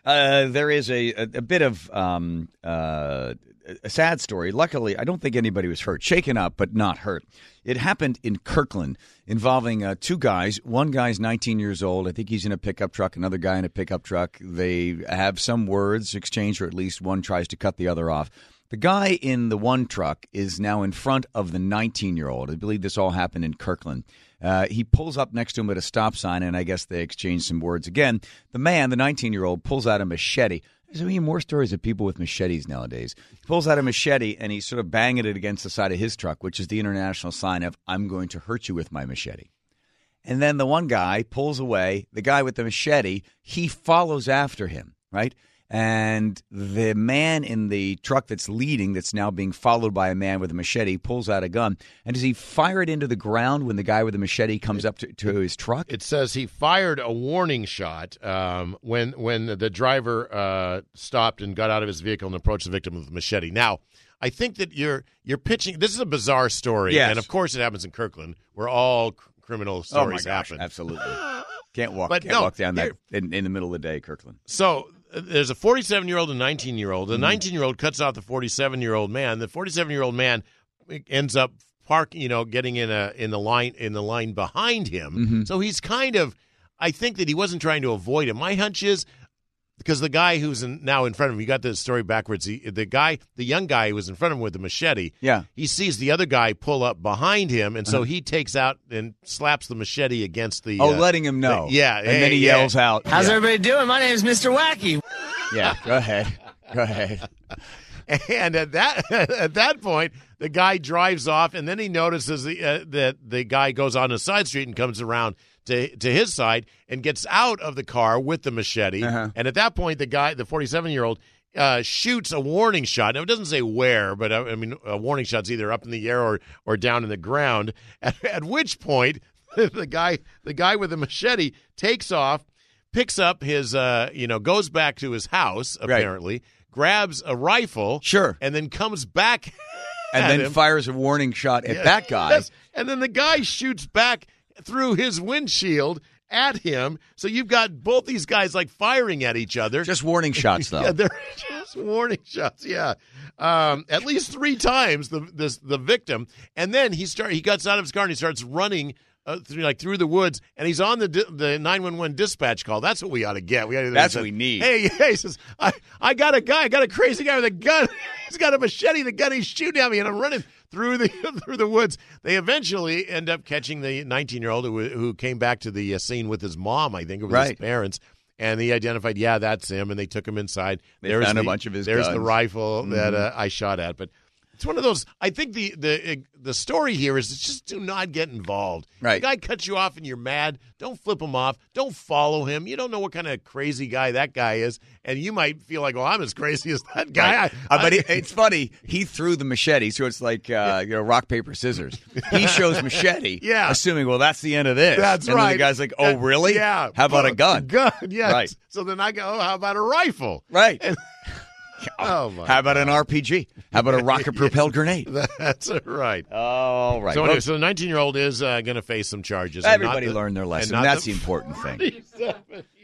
There is a bit of a sad story. Luckily, I don't think anybody was hurt. Shaken up, but not hurt. It happened in Kirkland involving two guys. One guy's 19 years old. I think he's in a pickup truck. Another guy in a pickup truck. They have some words exchanged, or at least one tries to cut the other off. The guy in the one truck is now in front of the 19-year-old. I believe this all happened in Kirkland. He pulls up next to him at a stop sign, and I guess they exchange some words again. The man, the 19-year-old, pulls out a machete. There's even more stories of people with machetes nowadays. He pulls out a machete, and he's sort of banging it against the side of his truck, which is the international sign of, I'm going to hurt you with my machete. And then the one guy pulls away. The guy with the machete, he follows after him, right? And the man in the truck that's leading, that's now being followed by a man with a machete, pulls out a gun. And does he fire it into the ground when the guy with the machete comes up to his truck? It says he fired a warning shot when the driver stopped and got out of his vehicle and approached the victim with a machete. Now, I think that you're pitching – this is a bizarre story. Yes. And, of course, it happens in Kirkland where all criminal stories happen. Absolutely. Can't walk down that in the middle of the day, Kirkland. So – there's a 47-year-old and 19-year-old. The 19-year-old cuts off the 47-year-old man. The 47-year-old man ends up getting in the line behind him. Mm-hmm. So he's kind of, I think that he wasn't trying to avoid him. My hunch is because the guy who's now in front of him, you got the story backwards. The young guy who was in front of him with the machete. Yeah. He sees the other guy pull up behind him, and so he takes out and slaps the machete against the. Letting him know. And then he yells out. How's everybody doing? My name's Mr. Wacky. Yeah, go ahead. And at that point, the guy drives off, and then he notices that the guy goes on a side street and comes around to his side and gets out of the car with the machete. Uh-huh. And at that point, the 47-year-old, shoots a warning shot. Now, it doesn't say where, but I mean, a warning shot's either up in the air or down in the ground. At which point, the guy with the machete takes off, picks up his, goes back to his house, apparently, grabs a rifle. Sure. And then comes back and then fires a warning shot at that guy. Yes. And then the guy shoots back through his windshield at him. So you've got both these guys like firing at each other. Just warning shots, though. Yeah, they're just warning shots. Yeah, at least 3 times the victim, and then he gets out of his car and he starts running through the woods, and he's on the 911 dispatch call. That's what we ought to get. That's what we need. Hey, he says, I got a crazy guy with a gun. He's got a machete, the gun he's shooting at me, and I'm running through the woods. They eventually end up catching the 19-year-old who came back to the scene with his mom, I think, or with his parents. And he identified, that's him, and they took him inside. They found a bunch of his guns. There's the rifle that I shot at. But it's one of those, I think the story here is just do not get involved. Right. The guy cuts you off and you're mad. Don't flip him off. Don't follow him. You don't know what kind of crazy guy that guy is. And you might feel like, I'm as crazy as that guy. Right. But it's funny. He threw the machete, so it's like rock, paper, scissors. He shows machete, assuming, that's the end of this. That's and right. And the guy's like, oh, really? Yeah. How about a gun? A gun, yes. Right. So then I go, how about a rifle? Right. And, how about an RPG? How about a rocket-propelled grenade? That's right. All right. So, so the 19-year-old is going to face some charges. Everybody learned their lesson. That's the important thing.